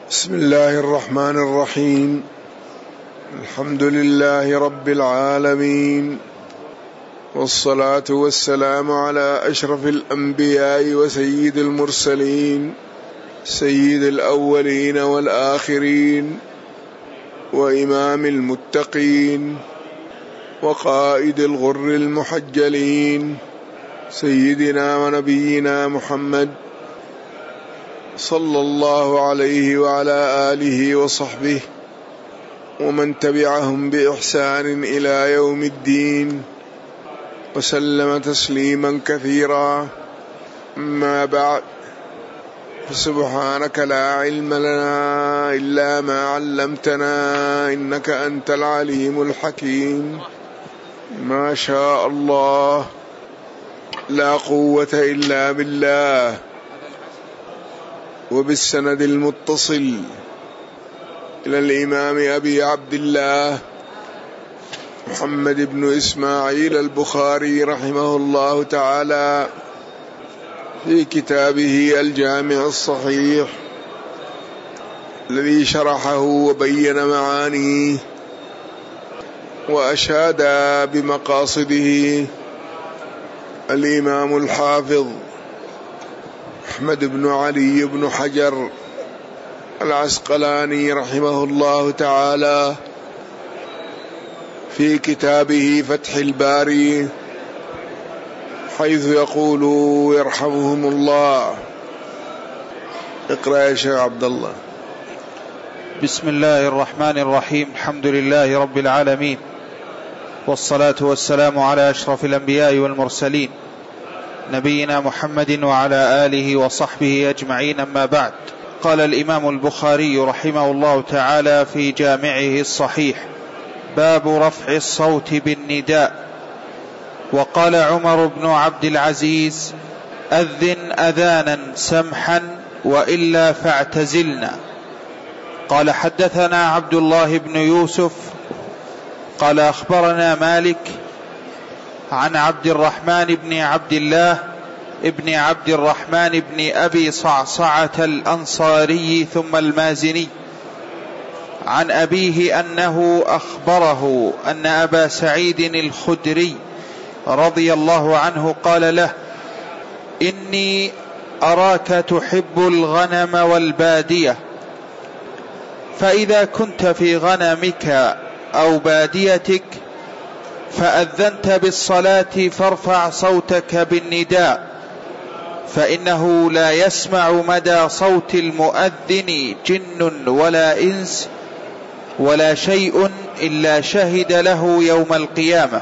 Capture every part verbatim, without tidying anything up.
بسم الله الرحمن الرحيم. الحمد لله رب العالمين، والصلاة والسلام على أشرف الأنبياء وسيد المرسلين، سيد الأولين والآخرين، وإمام المتقين، وقائد الغر المحجلين، سيدنا ونبينا محمد صلى الله عليه وعلى آله وصحبه ومن تبعهم بإحسان إلى يوم الدين، وسلم تسليما كثيرا. أما بعد، فسبحانك لا علم لنا إلا ما علمتنا إنك أنت العليم الحكيم. ما شاء الله، لا قوة إلا بالله. وبالسند المتصل إلى الإمام أبي عبد الله محمد بن إسماعيل البخاري رحمه الله تعالى في كتابه الجامع الصحيح الذي شرحه وبين معانيه وأشاد بمقاصده الإمام الحافظ أحمد بن علي بن حجر العسقلاني رحمه الله تعالى في كتابه فتح الباري، حيث يقول يرحمهم الله. اقرأ يا شيخ عبد الله. بسم الله الرحمن الرحيم. الحمد لله رب العالمين، والصلاة والسلام على أشرف الأنبياء والمرسلين، نبينا محمد وعلى آله وصحبه أجمعين. أما بعد، قال الإمام البخاري رحمه الله تعالى في جامعه الصحيح: باب رفع الصوت بالنداء. وقال عمر بن عبد العزيز: أذن أذانا سمحا وإلا فاعتزلنا. قال: حدثنا عبد الله بن يوسف قال أخبرنا مالك عن عبد الرحمن بن عبد الله ابن عبد الرحمن بن أبي صعصعة الأنصاري ثم المازني عن أبيه أنه أخبره أن أبا سعيد الخدري رضي الله عنه قال له: إني أراك تحب الغنم والبادية، فإذا كنت في غنمك أو باديتك فأذنت بالصلاة فارفع صوتك بالنداء، فإنه لا يسمع مدى صوت المؤذن جن ولا إنس ولا شيء إلا شهد له يوم القيامة.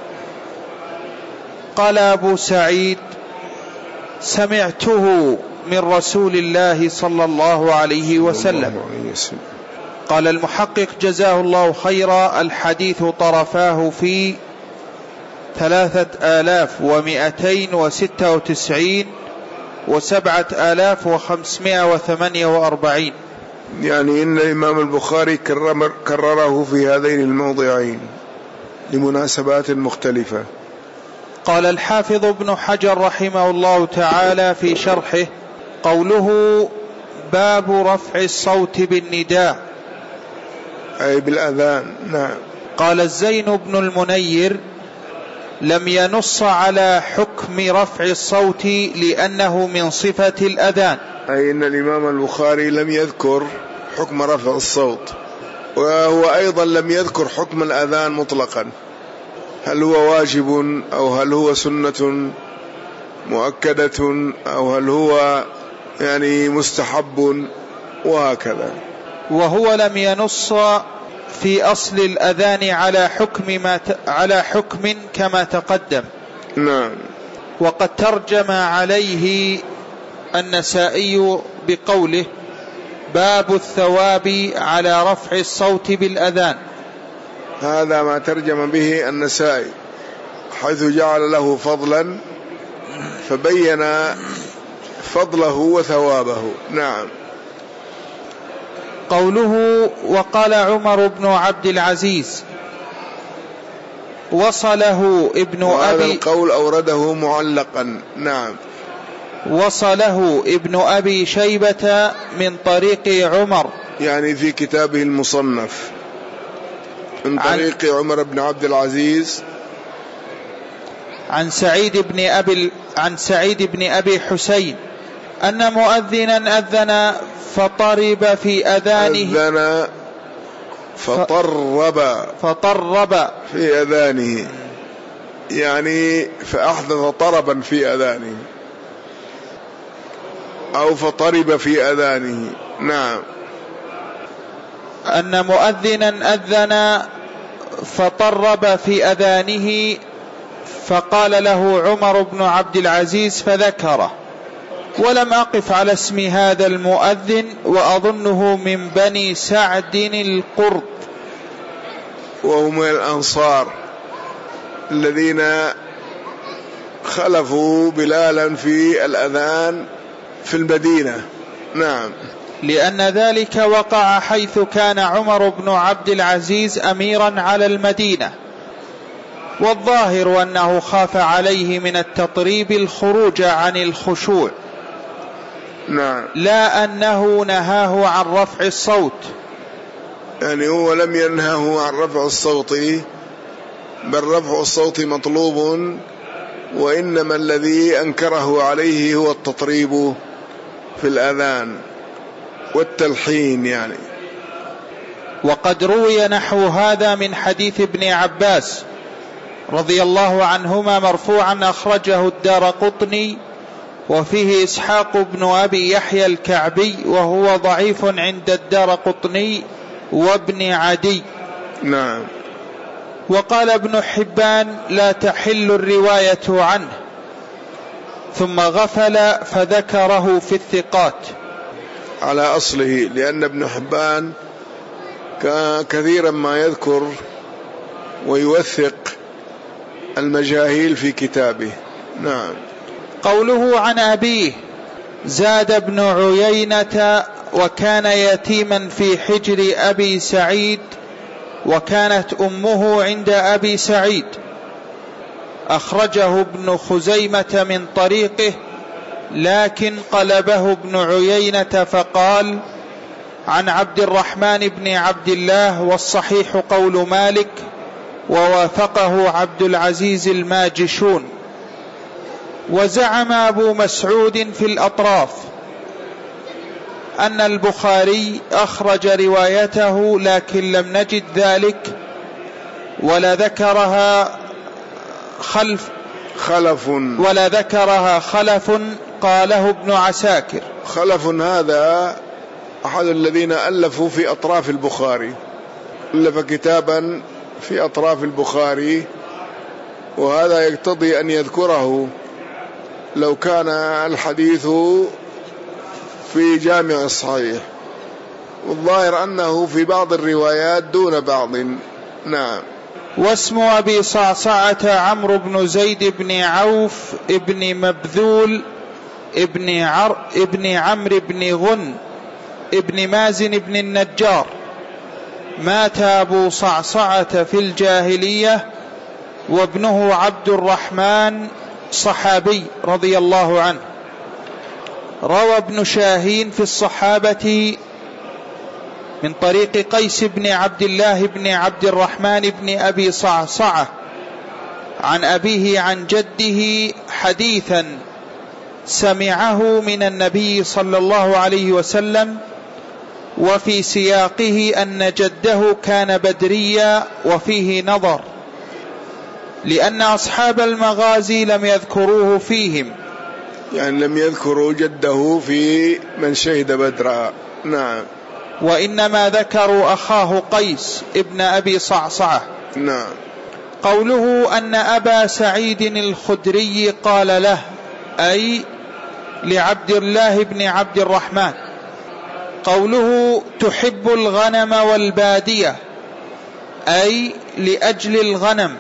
قال أبو سعيد: سمعته من رسول الله صلى الله عليه وسلم. قال المحقق جزاه الله خيرا: الحديث طرفاه في ثلاثة آلاف ومئتين وستة وتسعين وسبعة آلاف وخمسمائة وثمانية وأربعين. يعني إن الإمام البخاري كرره في هذين الموضعين لمناسبات مختلفة. قال الحافظ ابن حجر رحمه الله تعالى في شرحه: قوله باب رفع الصوت بالنداء أي بالأذان. نعم. قال الزين بن المنير: لم ينص على حكم رفع الصوت لأنه من صفة الأذان. أي إن الإمام البخاري لم يذكر حكم رفع الصوت، وهو أيضا لم يذكر حكم الأذان مطلقا، هل هو واجب أو هل هو سنة مؤكدة أو هل هو يعني مستحب وهكذا. وهو لم ينص في أصل الأذان على حكم ما ت... على حكم كما تقدم. نعم. وقد ترجم عليه النسائي بقوله: باب الثواب على رفع الصوت بالأذان. هذا ما ترجم به النسائي، حيث جعل له فضلا فبين فضله وثوابه. نعم. قوله: وقال عمر بن عبد العزيز، وصله ابن أبي، وهذا القول أورده معلقا. نعم. وصله ابن أبي شيبة من طريق عمر، يعني في كتابه المصنف، من طريق عمر بن عبد العزيز عن سعيد بن أبي عن سعيد بن أبي حسين أن مؤذنا أذن فطرب في أذانه أذن فطرب فطرب في أذانه، يعني فأحدث طربا في أذانه أو فطرب في أذانه. نعم. أن مؤذنا أذن فطرب في أذانه فقال له عمر بن عبد العزيز فذكره، ولم أقف على اسم هذا المؤذن وأظنه من بني سعد القرط، وهم من الأنصار الذين خلفوا بلالا في الأذان في المدينة. نعم. لأن ذلك وقع حيث كان عمر بن عبد العزيز أميرا على المدينة، والظاهر أنه خاف عليه من التطريب الخروج عن الخشوع. نعم. لا أنه نهاه عن رفع الصوت، يعني هو لم ينهه عن رفع الصوت، بل رفع الصوت مطلوب، وإنما الذي أنكره عليه هو التطريب في الأذان والتلحين يعني. وقد روي نحو هذا من حديث ابن عباس رضي الله عنهما مرفوعا أخرجه الدارقطني، وفيه إسحاق بن أبي يحيى الكعبي وهو ضعيف عند الدارقطني وابن عدي. نعم. وقال ابن حبان لا تحل الرواية عنه، ثم غفل فذكره في الثقات على أصله، لأن ابن حبان كثيرا ما يذكر ويوثق المجاهيل في كتابه. نعم. قوله عن أبيه زاد ابن عيينة وكان يتيما في حجر أبي سعيد، وكانت أمه عند أبي سعيد، أخرجه ابن خزيمة من طريقه، لكن قلبه ابن عيينة فقال عن عبد الرحمن بن عبد الله، والصحيح قول مالك، ووافقه عبد العزيز الماجشون. وزعم أبو مسعود في الأطراف أن البخاري أخرج روايته، لكن لم نجد ذلك، ولا ذكرها خلف خلف ولا ذكرها خلف قاله ابن عساكر. خلف هذا أحد الذين ألفوا في أطراف البخاري، ألف كتابا في أطراف البخاري، وهذا يقتضي أن يذكره لو كان الحديث في جامع الصحيح، والظاهر أنه في بعض الروايات دون بعض. نعم. واسم أبي صعصعة عمرو بن زيد بن عوف ابن مبذول ابن, عر ابن عمرو بن غن ابن مازن بن النجار. مات أبو صعصعة في الجاهلية، وابنه عبد الرحمن صحابي رضي الله عنه. روى ابن شاهين في الصحابة من طريق قيس بن عبد الله بن عبد الرحمن بن أبي صعصعة عن أبيه عن جده حديثا سمعه من النبي صلى الله عليه وسلم، وفي سياقه أن جده كان بدريا، وفيه نظر، لأن أصحاب المغازي لم يذكروه فيهم، يعني لم يذكروا جده في من شهد بدرا. نعم. وإنما ذكروا أخاه قيس ابن أبي صعصعة. نعم. قوله أن أبا سعيد الخدري قال له، أي لعبد الله بن عبد الرحمن. قوله تحب الغنم والبادية، أي لأجل الغنم،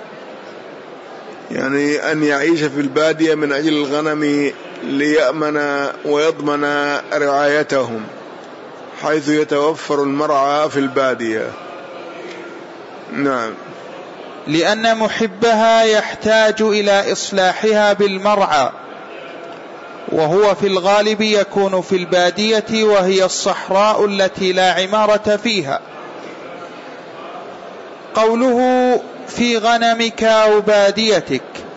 يعني أن يعيش في البادية من أجل الغنم ليأمن ويضمن رعايتهم، حيث يتوفر المرعى في البادية. نعم. لأن محبها يحتاج إلى إصلاحها بالمرعى، وهو في الغالب يكون في البادية وهي الصحراء التي لا عمارة فيها. قوله في غنمك أو باديتك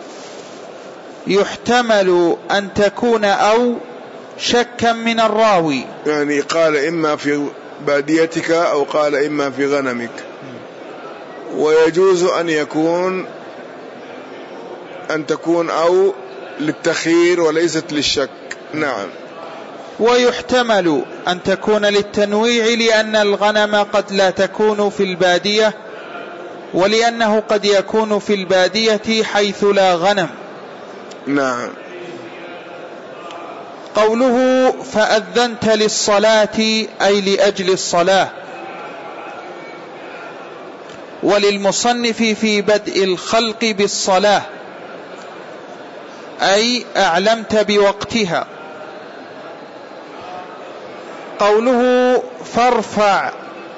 يحتمل أن تكون أو شكا من الراوي، يعني قال إما في باديتك أو قال إما في غنمك، ويجوز أن يكون أن تكون أو للتخيير وليست للشك. نعم. ويحتمل أن تكون للتنويع لأن الغنم قد لا تكون في البادية، ولأنه قد يكون في البادية حيث لا غنم. نعم. قوله فأذنت للصلاة أي لأجل الصلاة. وللمصنف في بدء الخلق بالصلاة أي أعلمت بوقتها. قوله فارفع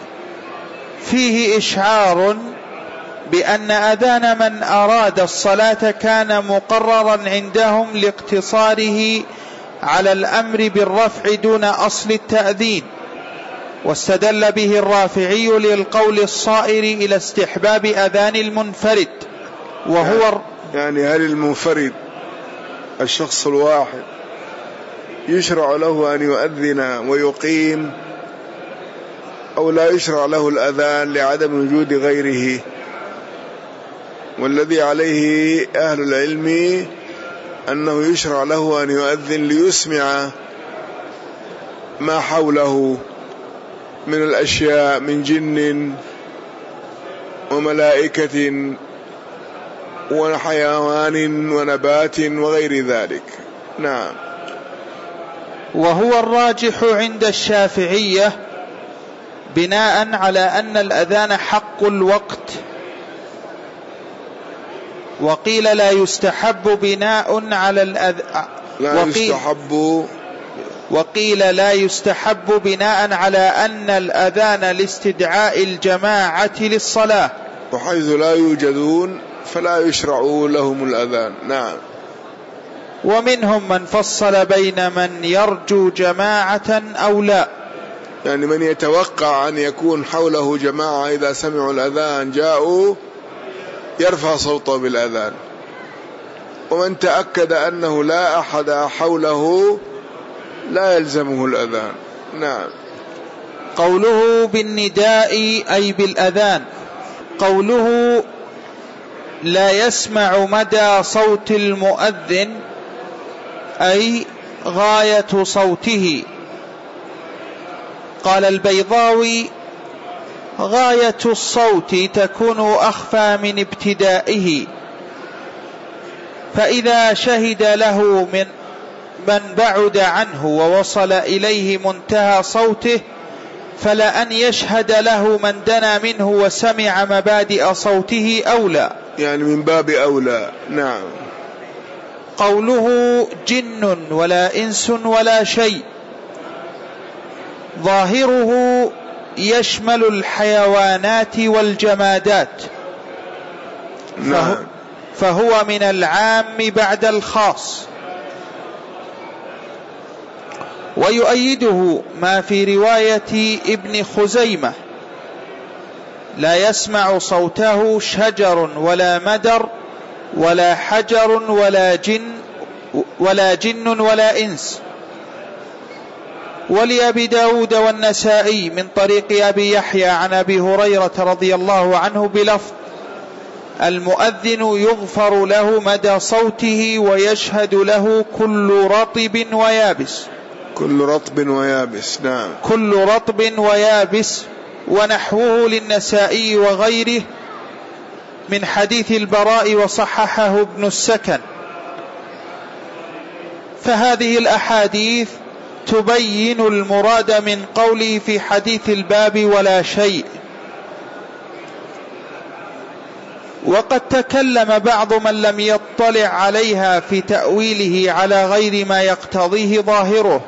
فيه إشعار بأن أذان من أراد الصلاة كان مقررا عندهم لاقتصاره على الأمر بالرفع دون أصل التأذين، واستدل به الرافعي للقول الصائر إلى استحباب أذان المنفرد. وهو يعني هل المنفرد الشخص الواحد يشرع له أن يؤذن ويقيم، أو لا يشرع له الأذان لعدم وجود غيره؟ والذي عليه أهل العلم أنه يشرع له أن يؤذن ليسمع ما حوله من الأشياء من جن وملائكة وحيوان ونبات وغير ذلك. نعم. وهو الراجح عند الشافعية بناء على أن الأذان حق الوقت، وقيل لا يستحب بناء على الأذان لا وقيل يستحب وقيل لا يستحب بناء على أن الأذان لاستدعاء الجماعة للصلاة، وحيث لا يوجدون فلا يشرع لهم الأذان. نعم. ومنهم من فصل بين من يرجو جماعة أو لا، يعني من يتوقع أن يكون حوله جماعة إذا سمعوا الأذان جاءوا يرفع صوته بالأذان، ومن تأكد أنه لا أحد حوله لا يلزمه الأذان. نعم. قوله بالنداء أي بالأذان. قوله لا يسمع مدى صوت المؤذن أي غاية صوته. قال البيضاوي غاية الصوت تكون أخفى من ابتدائه، فإذا شهد له من من بعد عنه ووصل إليه منتهى صوته فلا أن يشهد له من دنا منه وسمع مبادئ صوته أولى، يعني من باب أولى. نعم. قوله جن ولا إنس ولا شيء ظاهره يشمل الحيوانات والجمادات، فهو, فهو من العام بعد الخاص. ويؤيده ما في رواية ابن خزيمة لا يسمع صوته شجر ولا مدر ولا حجر ولا جن ولا جن ولا إنس. ولأبي داود والنسائي من طريق أبي يحيى عن أبي هريرة رضي الله عنه بلفظ المؤذن يغفر له مدى صوته ويشهد له كل رطب ويابس. كل رطب ويابس. نعم. كل رطب ويابس. ونحوه للنسائي وغيره من حديث البراء وصححه ابن السكن. فهذه الأحاديث تبين المراد من قوله في حديث الباب ولا شيء. وقد تكلم بعض من لم يطلع عليها في تأويله على غير ما يقتضيه ظاهره،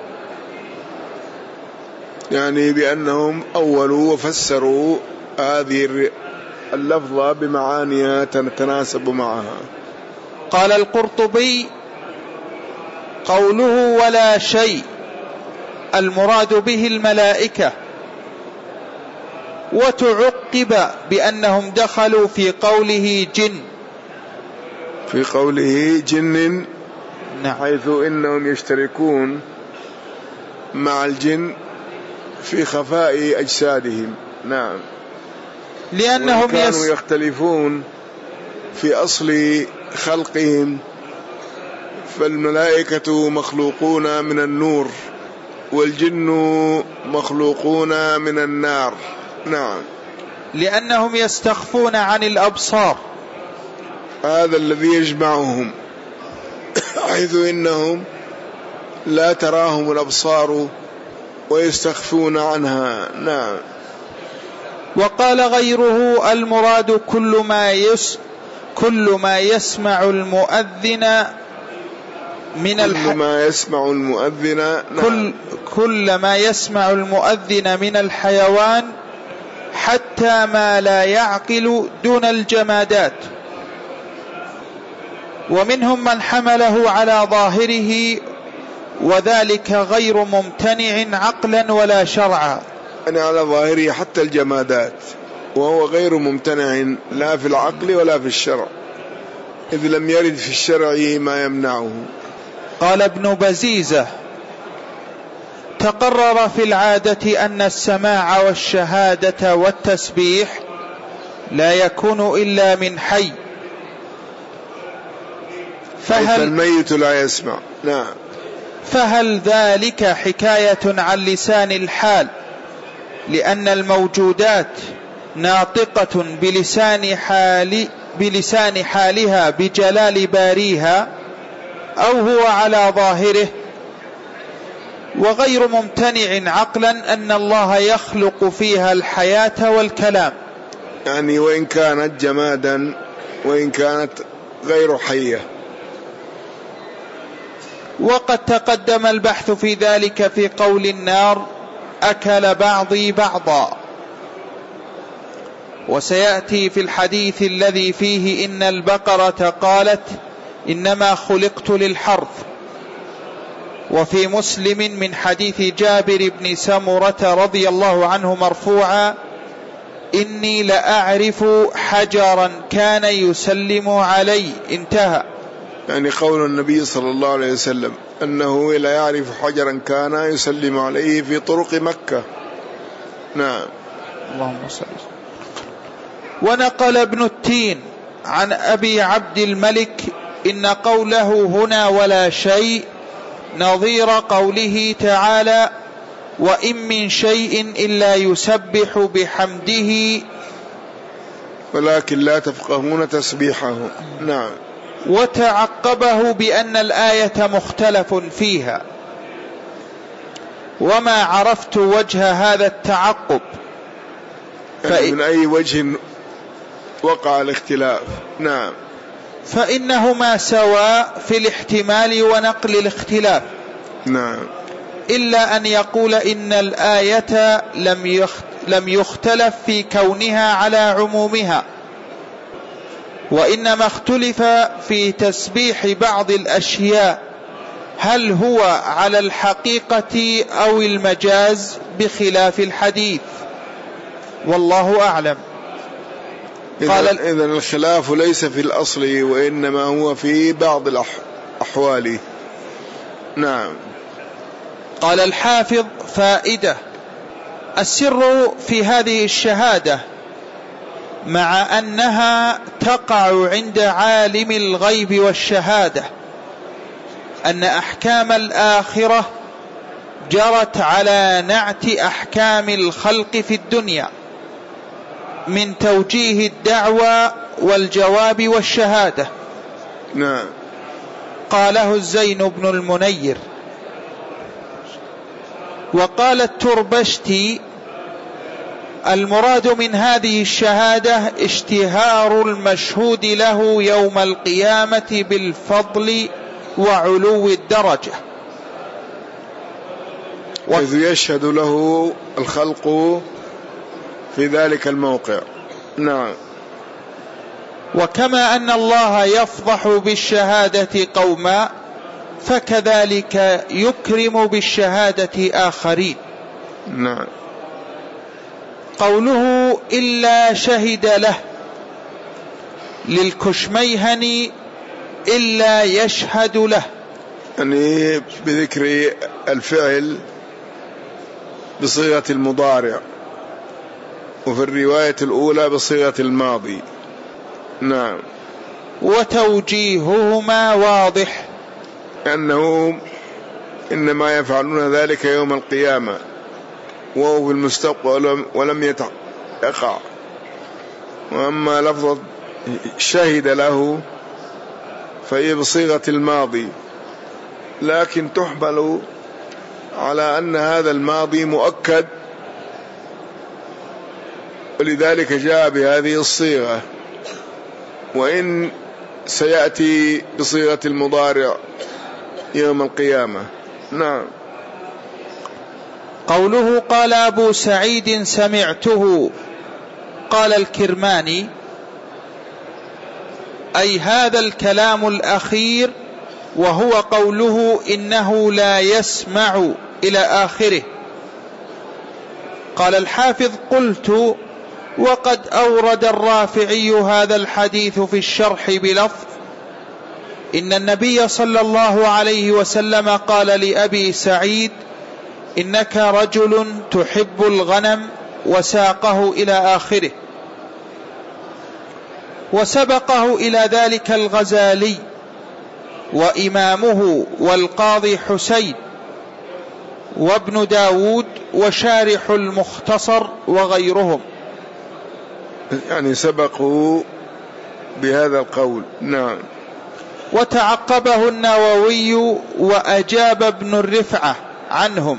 يعني بأنهم أولوا وفسروا هذه اللفظة بمعانيها تتناسب معها. قال القرطبي قوله ولا شيء المراد به الملائكة، وتعقب بأنهم دخلوا في قوله جن، في قوله جن، نعم، حيث إنهم يشتركون مع الجن في خفاء أجسادهم. نعم، لأنهم كانوا يس... يختلفون في أصل خلقهم، فالملائكة مخلوقون من النور والجن مخلوقون من النار. نعم، لأنهم يستخفون عن الأبصار، هذا الذي يجمعهم، حيث إنهم لا تراهم الأبصار ويستخفون عنها. نعم. وقال غيره المراد كل ما يس كل ما يسمع المؤذن من الح... كل ما يسمع المؤذن. نعم. كل كل ما يسمع المؤذن من الحيوان حتى ما لا يعقل دون الجمادات. ومنهم من حمله على ظاهره، وذلك غير ممتنع عقلا ولا شرعا. يعني على ظاهره حتى الجمادات، وهو غير ممتنع لا في العقل ولا في الشرع، إذ لم يرد في الشرع ما يمنعه. قال ابن بزيزة: تقرر في العادة أن السماع والشهادة والتسبيح لا يكون إلا من حي، فهل الميت لا يسمع. نعم. فهل ذلك حكاية عن لسان الحال لأن الموجودات ناطقة بلسان حال بلسان حالها بجلال باريها، أو هو على ظاهره؟ وغير ممتنع عقلا أن الله يخلق فيها الحياة والكلام، يعني وإن كانت جمادا وإن كانت غير حية. وقد تقدم البحث في ذلك في قول النار: أكل بعضي بعضا. وسيأتي في الحديث الذي فيه إن البقرة قالت: إنما خلقت للحرث. وفي مسلم من حديث جابر بن سمرة رضي الله عنه مرفوعا: إني لأعرف حجرا كان يسلم علي. انتهى. يعني قول النبي صلى الله عليه وسلم أنه لا يعرف حجرا كان يسلم عليه في طرق مكة. نعم. اللهم صل. ونقل ابن التين عن أبي عبد الملك إن قوله هنا ولا شيء نظير قوله تعالى: وإن من شيء إلا يسبح بحمده ولكن لا تفقهون تسبيحه. نعم. وتعقبه بأن الآية مختلف فيها، وما عرفت وجه هذا التعقب. يعني من أي وجه وقع الاختلاف؟ نعم. فإنهما سواء في الاحتمال ونقل الاختلاف. نعم. إلا أن يقول إن الآية لم يختلف في كونها على عمومها، وإنما اختلف في تسبيح بعض الأشياء، هل هو على الحقيقة أو المجاز، بخلاف الحديث، والله أعلم. قال إذن الخلاف ليس في الأصل، وإنما هو في بعض الأحوال. نعم. قال الحافظ: فائدة: السر في هذه الشهادة مع أنها تقع عند عالم الغيب والشهادة أن أحكام الآخرة جرت على نعت أحكام الخلق في الدنيا من توجيه الدعوى والجواب والشهادة. نعم. قاله الزين بن المنير. وقال التربشتي: المراد من هذه الشهادة اشتهار المشهود له يوم القيامة بالفضل وعلو الدرجة، إذ يشهد له الخلق في ذلك الموقع. نعم. وكما أن الله يفضح بالشهادة قوما، فكذلك يكرم بالشهادة آخرين. نعم. قوله إلا شهد له للكشميهني إلا يشهد له، يعني بذكر الفعل بصيغة المضارع، وفي الرواية الأولى بصيغة الماضي. نعم. وتوجيههما واضح، أنه إنما يفعلون ذلك يوم القيامة وهو في المستقبل ولم يقع. وأما لفظ شهد له فهي بصيغة الماضي، لكن تحمل على أن هذا الماضي مؤكد، ولذلك جاء بهذه الصيغة، وإن سيأتي بصيغة المضارع يوم القيامة. نعم. قوله قال أبو سعيد سمعته، قال الكرماني أي هذا الكلام الأخير، وهو قوله إنه لا يسمع إلى آخره. قال الحافظ قلت وقد أورد الرافعي هذا الحديث في الشرح بلفظ إن النبي صلى الله عليه وسلم قال لأبي سعيد إنك رجل تحب الغنم، وساقه إلى آخره. وسبقه إلى ذلك الغزالي وإمامه والقاضي حسين وابن داود وشارح المختصر وغيرهم، يعني سبقوا بهذا القول. نعم. وتعقبه النووي وأجاب ابن الرفعة عنهم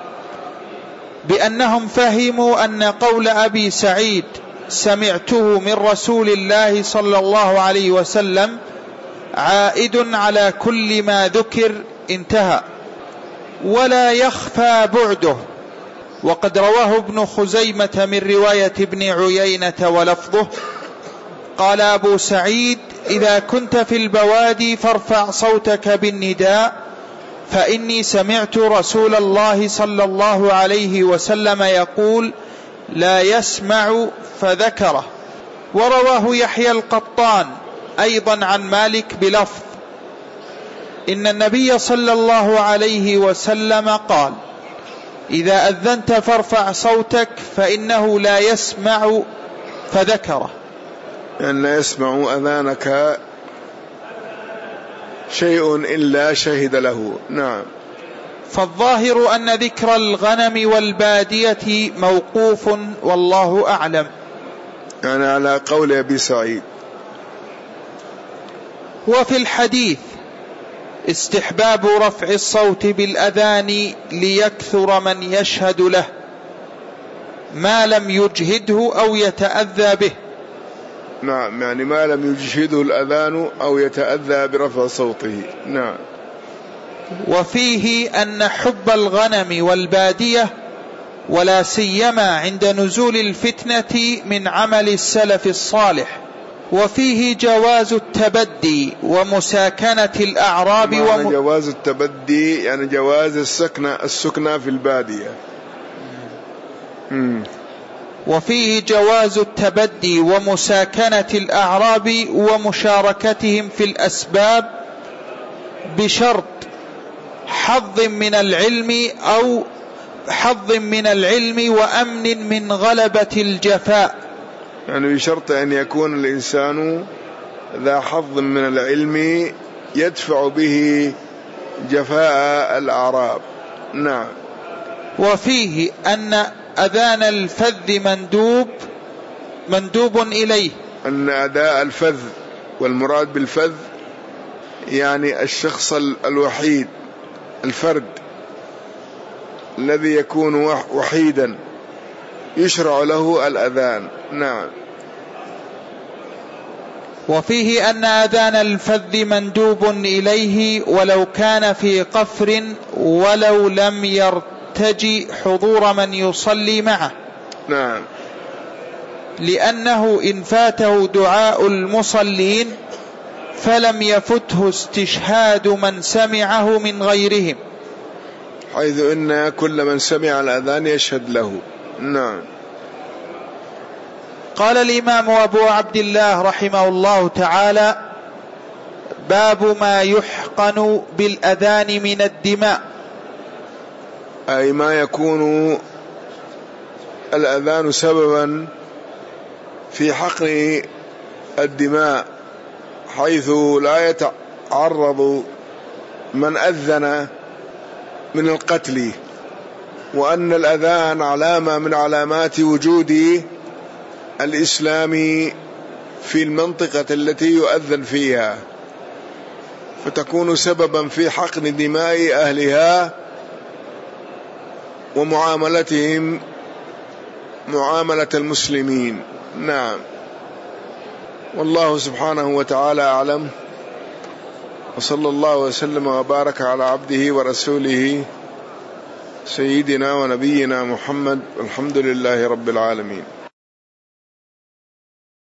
بأنهم فهموا أن قول أبي سعيد سمعته من رسول الله صلى الله عليه وسلم عائد على كل ما ذكر، انتهى، ولا يخفى بعده. وقد رواه ابن خزيمة من رواية ابن عيينة ولفظه قال أبو سعيد إذا كنت في البوادي فارفع صوتك بالنداء، فإني سمعت رسول الله صلى الله عليه وسلم يقول لا يسمع، فذكره. ورواه يحيى القطان أيضا عن مالك بلفظ إن النبي صلى الله عليه وسلم قال إذا أذنت فارفع صوتك فإنه لا يسمع، فذكره. أن لا يسمع أذانك شيء إلا شهد له. نعم. فالظاهر أن ذكر الغنم والبادية موقوف، والله أعلم. يعني على قول أبي سعيد. وفي الحديث استحباب رفع الصوت بالأذان ليكثر من يشهد له ما لم يجهده أو يتأذى به. نعم، يعني ما لم يجهده الأذان أو يتأذى برفع صوته. نعم. وفيه أن حب الغنم والبادية ولا سيما عند نزول الفتنة من عمل السلف الصالح. وفيه جواز التبدي ومساكنة الأعراب وم... جواز التبدي يعني جواز السكنة السكنة في البادية. مم. وفيه جواز التبدي ومساكنة الأعراب ومشاركتهم في الأسباب بشرط حظ من العلم أو حظ من العلم وأمن من غلبة الجفاء، يعني بشرط أن يكون الإنسان ذا حظ من العلم يدفع به جفاء الأعراب. نعم. وفيه أن أذان الفذ مندوب مندوب إليه، أن أداء الفذ، والمراد بالفذ يعني الشخص الوحيد الفرد الذي يكون وحيدا يشرع له الأذان. نعم. وفيه أن أذان الفذ مندوب إليه ولو كان في قفر ولو لم يرتجي حضور من يصلي معه. نعم. لأنه إن فاته دعاء المصلين فلم يفته استشهاد من سمعه من غيرهم، حيث إن كل من سمع الأذان يشهد له. نعم. قال الإمام أبو عبد الله رحمه الله تعالى: باب ما يحقن بالأذان من الدماء، أي ما يكون الأذان سببا في حقن الدماء، حيث لا يتعرض من أذن من القتل، وأن الأذان علامة من علامات وجود الإسلام في المنطقة التي يؤذن فيها، فتكون سببا في حقن دماء أهلها ومعاملتهم معاملة المسلمين. نعم. والله سبحانه وتعالى أعلم، وصلى الله وسلم وبارك على عبده ورسوله سيدنا ونبينا محمد، والحمد لله رب العالمين.